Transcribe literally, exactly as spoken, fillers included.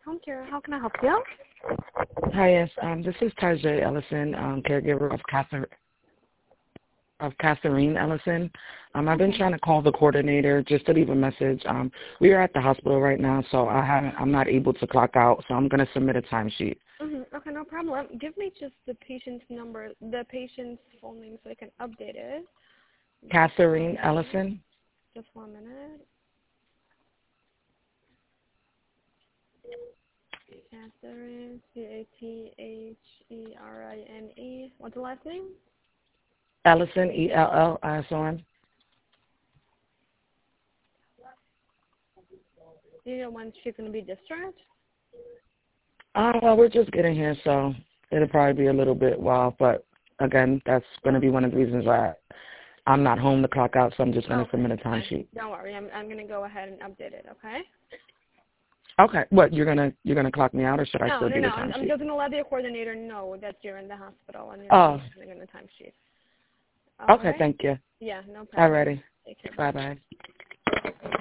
Home care, how can I help you? Hi, yes. Um, this is Tarjay Ellison, um, caregiver of Cather- of Catherine Ellison. Um, I've been trying to call the coordinator just to leave a message. Um, we are at the hospital right now, so I haven't. I'm not able to clock out, so I'm going to submit a timesheet. Mm-hmm. Okay, no problem. Give me just the patient's number, the patient's full name, so I can update it. Catherine Ellison. Just one minute. Catherine, C A T H E R I N E. What's the last name? Ellison, E L L I S O N. Do you know when she's going to be discharged? Uh, well, we're just getting here, so it'll probably be a little bit while, but again, that's going to be one of the reasons why I'm not home to clock out, so I'm just going to Okay, submit a timesheet. don't worry. I'm, I'm going to go ahead and update it, okay? Okay. What, you're going to you're gonna clock me out, or should I No, still no, do no. the I'm, I'm timesheet? just going to let the coordinator know that you're in the hospital and you're Oh. going to time sheet. Okay, Right? thank you. Yeah, no problem. Alrighty. Take care. Bye-bye.